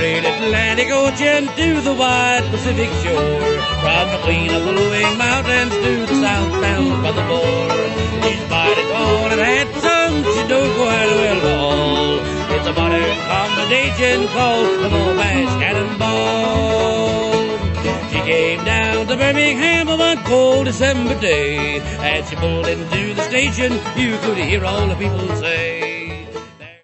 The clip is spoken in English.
great Atlantic Ocean to the wide Pacific shore, from the queen of the Blue Mountains to the southbound Rutherford. She's mighty tall and handsome, she don't go out well at all. It's a modern combination called the Wabash Cannonball. She came down to Birmingham on one cold December day. As she pulled into the station, you could hear all the people say,